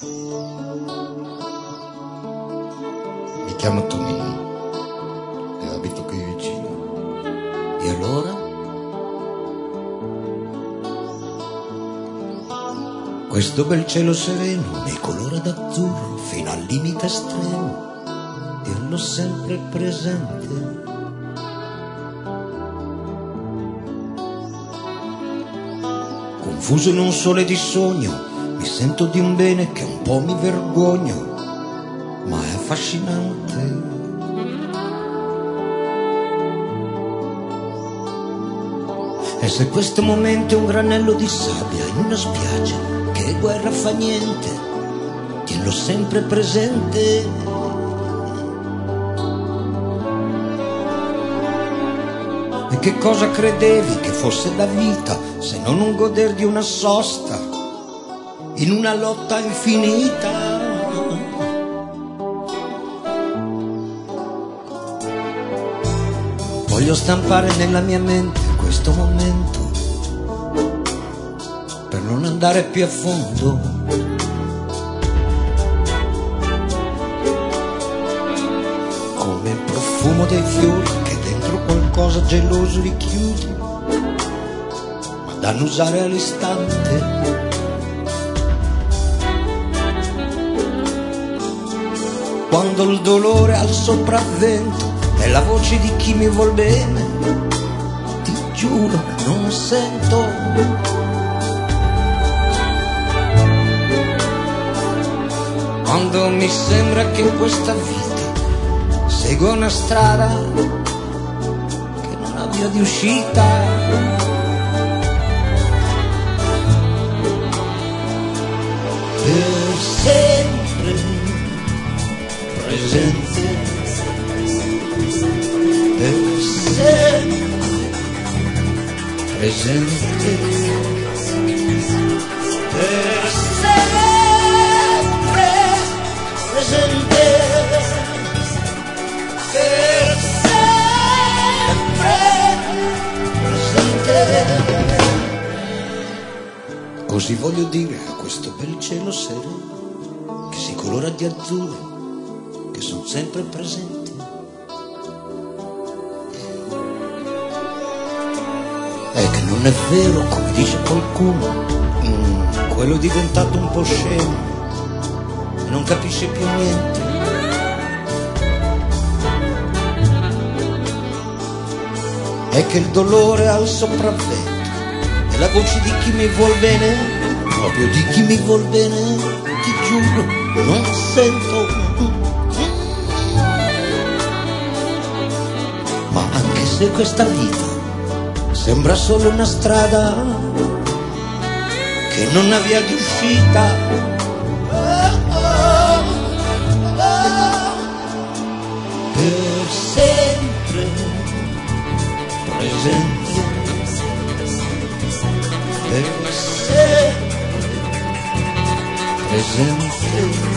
Mi chiamo Tonino e abito qui vicino. E allora? Questo bel cielo sereno mi colora d'azzurro fino al limite estremo, dirlo sempre presente. Confuso in un sole di sogno, mi sento di un bene che un po' mi vergogno, ma è affascinante. E se questo momento è un granello di sabbia in una spiaggia, che guerra fa niente, tienilo sempre presente. E che cosa credevi che fosse la vita, se non un goder di una sosta in una lotta infinita? Voglio stampare nella mia mente questo momento per non andare più a fondo. Come il profumo dei fiori che dentro qualcosa geloso richiudi, ma da annusare all'istante. Quando il dolore ha il sopravvento e la voce di chi mi vuol bene, ti giuro non sento. Quando mi sembra che in questa vita segua una strada che non ha via di uscita, per sempre presente, per sempre presente, per sempre presente, per sempre presente. Così voglio dire a questo bel cielo sereno che si colora di azzurro, che son sempre presente. È che non è vero, come dice qualcuno, quello è diventato un po' scemo e non capisce più niente. È che il dolore ha il sopravvento e la voce di chi mi vuol bene, proprio di chi mi vuol bene, ti giuro, non sento. Ma anche se questa vita sembra solo una strada che non ha via di uscita, per sempre presente, per sempre presente.